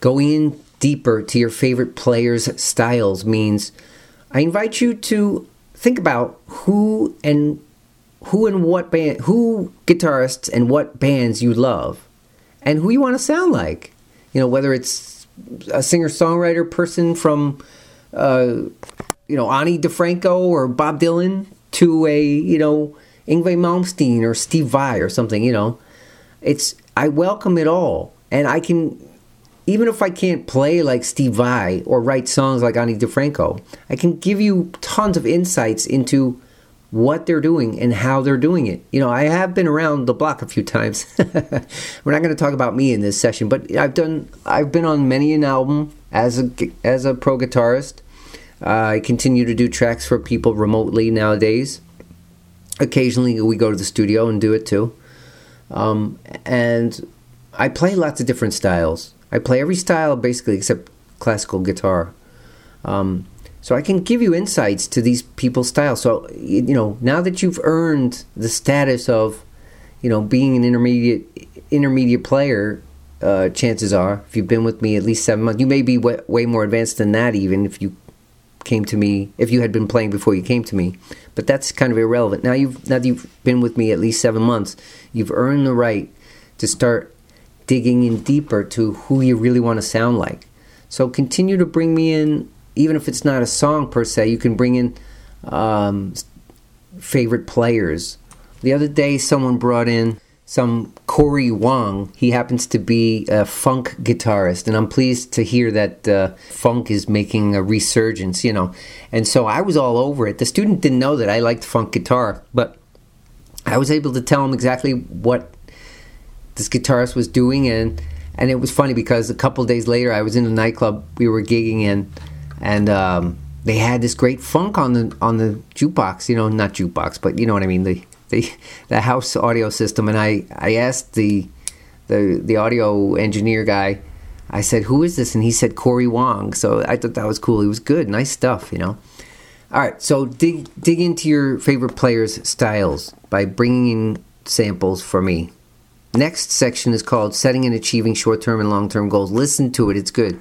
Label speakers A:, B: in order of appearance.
A: Going in deeper to your favorite players' styles means I invite you to think about who guitarists and what bands you love and who you want to sound like. Whether it's a singer-songwriter person from, Ani DeFranco or Bob Dylan to a, Yngwie Malmsteen or Steve Vai or something, I welcome it all. And I can, even if I can't play like Steve Vai or write songs like Ani DeFranco, I can give you tons of insights into what they're doing and how they're doing it. I have been around the block a few times. We're not going to talk about me in this session, but I've been on many an album as a pro guitarist. I continue to do tracks for people remotely nowadays. Occasionally we go to the studio and do it too. And I play lots of different styles. I play every style basically except classical guitar. So I can give you insights to these people's styles. So, now that you've earned the status of, being an intermediate player, chances are, if you've been with me at least 7 months, you may be way more advanced than that even if you had been playing before you came to me. But that's kind of irrelevant. Now that you've been with me at least 7 months, you've earned the right to start digging in deeper to who you really want to sound like. So continue to bring me in. Even if it's not a song per se, you can bring in favorite players. The other day, someone brought in some Corey Wong. He happens to be a funk guitarist, and I'm pleased to hear that funk is making a resurgence, And so I was all over it. The student didn't know that I liked funk guitar, but I was able to tell him exactly what this guitarist was doing, and it was funny because a couple of days later, I was in a nightclub we were gigging in, and they had this great funk on the jukebox, not jukebox, but you know what I mean, the house audio system. And I asked the audio engineer guy, I said, "Who is this?" And he said Corey Wong. So I thought that was cool. He was good, nice stuff, All right, so dig into your favorite players' styles by bringing in samples for me. Next section is called Setting and Achieving Short-Term and Long-Term Goals. Listen to it, it's good.